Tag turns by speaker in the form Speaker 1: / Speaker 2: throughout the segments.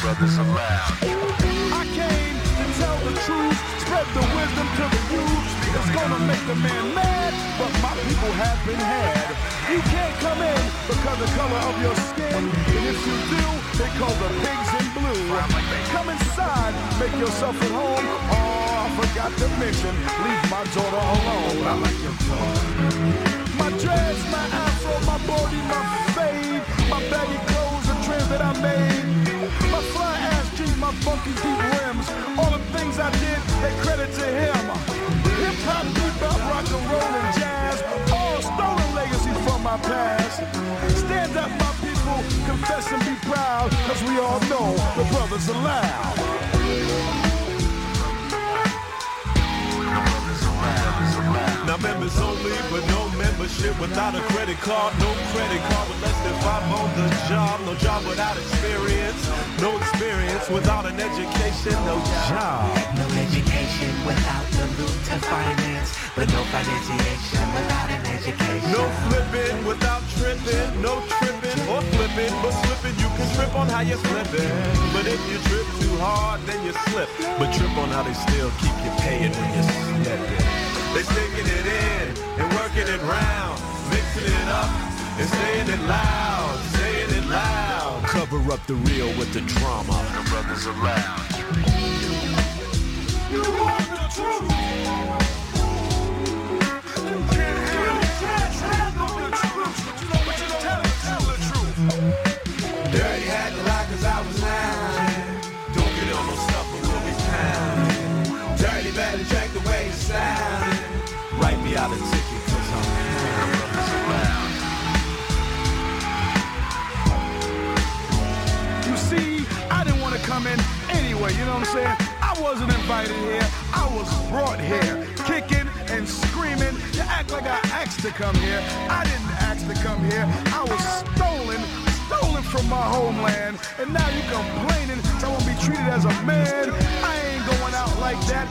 Speaker 1: brothers allowed.
Speaker 2: I came to tell the truth, spread the wisdom to the youth. It's gonna make the man mad, but my people have been had. You can't come in because the color of your skin, and if you do, they call the pigs in blue. Come inside, make yourself at home. Oh, I forgot to mention, leave my daughter alone. I like your daughter. My dreads, my afro, my body, my fade, my baggy clothes, the trends that I made, my fly ass jeans, my funky deep rims, all the things I did, they credit to him. Hip hop, bebop, rock and roll and jazz, all stolen legacy from my past. Stand up, my people, confess and be proud, cause we all know the brothers are loud.
Speaker 3: Now members only, but no membership without a credit card. No credit card with less than 5 on the job. No job without experience. No experience without an education. No job.
Speaker 4: No education without the loot to finance. But no financiation without an education.
Speaker 3: No flipping without tripping. No tripping or flipping. But slipping, you can trip on how you're slipping. But if you trip too hard, then you slip. But trip on how they still keep you paying when you're slipping. They sticking it in and working it round, mixing it up and saying it loud, saying it loud.
Speaker 5: Cover up the real with the drama.
Speaker 1: The brothers allowed.
Speaker 2: You want the truth? You can't handle the truth. But you don't tell the truth.
Speaker 3: Dirty had the lie 'cause I was lying. Don't get on no stuff or we'll be pounding. Dirty better check the way you sound. Write me out a ticket 'cause I'm the brothers allowed.
Speaker 2: You see, I didn't want to come in anyway, you know what I'm saying? I wasn't invited here, I was brought here, kicking and screaming. You act like I asked to come here. I didn't ask to come here. I was stolen from my homeland. And now you complaining I won't be treated as a man. I ain't going out like that.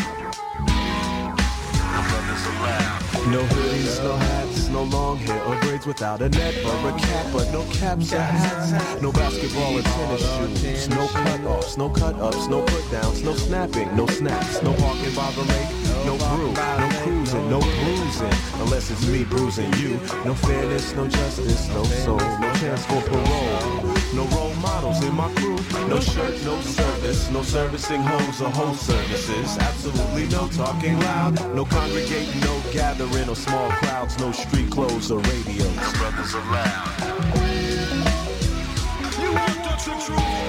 Speaker 5: No hoodies, no hats, no long hair or braids without a net or a cap, but no caps or hats. No basketball or tennis shoes, no cut-offs, no cut-ups, no put-downs, no snapping, no snaps, no walking by the lake, no brew, no cruising, no bruising, unless it's me bruising you. No fairness, no justice, no soul, no chance for parole. No role models in my crew, no shirt, no service, no servicing homes or home services. Absolutely no talking loud, no congregating, no gathering or small crowds, no street clothes or radios.
Speaker 1: The brothers allowed.
Speaker 2: You want the truth?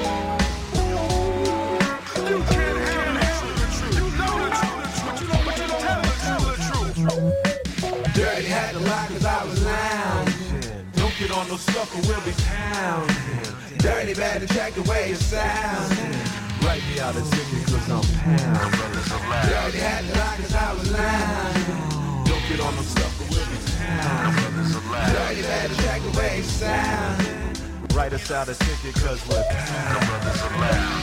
Speaker 2: You can't handle the truth. You know the truth, but you don't tell the truth.
Speaker 3: Dirty had to lie 'cause I was lounging. Don't get on no stuff or we'll be pounding. Dirty better check the way you sound. Write me out a ticket 'cause I'm pounding. Dirty had to lie 'cause I was lounging. Don't get on no stuff or we'll be pounding. Dirty better check the way you sound. Write us out a ticket 'cause we're pounding.
Speaker 1: The brothers allowed.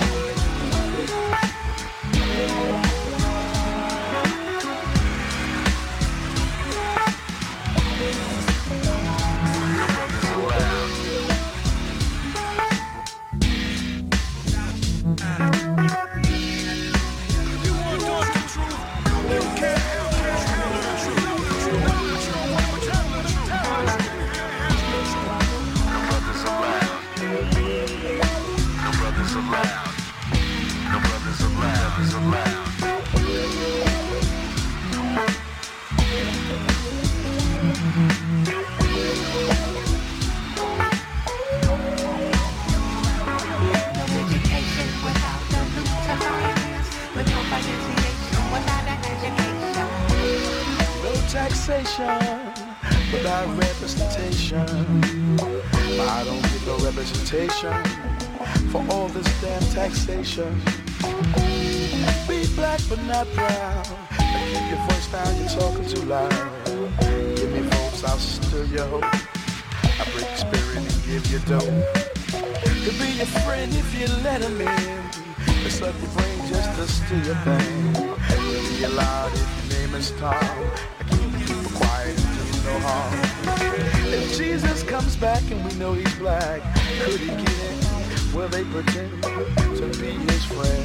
Speaker 2: Without representation, I don't get no representation for all this damn taxation. Be black but not proud. Keep your voice down, you're talking too loud. Give me votes, I'll stir your hope. I break your spirit and give you dough. Could be your friend if you let him in. It's up your brain just to steal your thing. Be loud if your name is Tom. Keep quiet and do no harm. If Jesus comes back and we know he's black, could he get in? will they pretend to be his friend?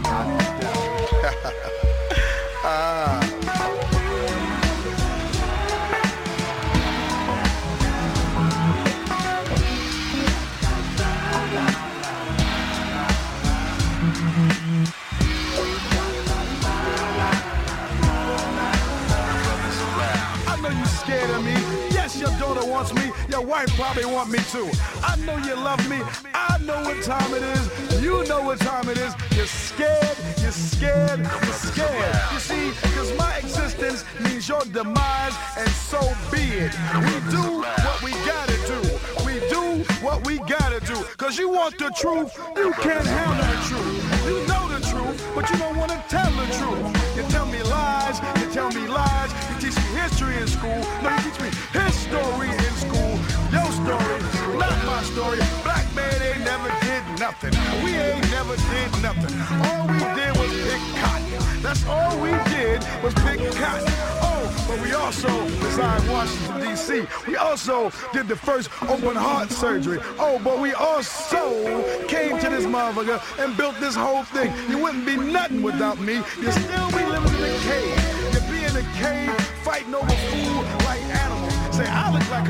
Speaker 2: Scared of me. Yes, your daughter wants me. Your wife probably want me too. I know you love me. I know what time it is. You know what time it is. You're scared. You're scared. You're scared. You see, because my existence means your demise, and so be it. We do what we gotta do. We do what we gotta do. Because you want the truth. You can't handle the truth. You know the truth, but you don't want to tell the truth. You tell me lies. You tell me lies. You teach me history in school. No, you teach me his story in school. Your story, not my story. Black man ain't never did nothing. We ain't never did nothing. All we did was pick cotton. That's all we did was pick cotton. Oh, but we also designed Washington, D.C. We also did the first open heart surgery. Oh, but we also came to this motherfucker and built this whole thing. You wouldn't be nothing without me. You'd still be living in a cave. You'd be in a cave fighting over food like animals. Say, I look like a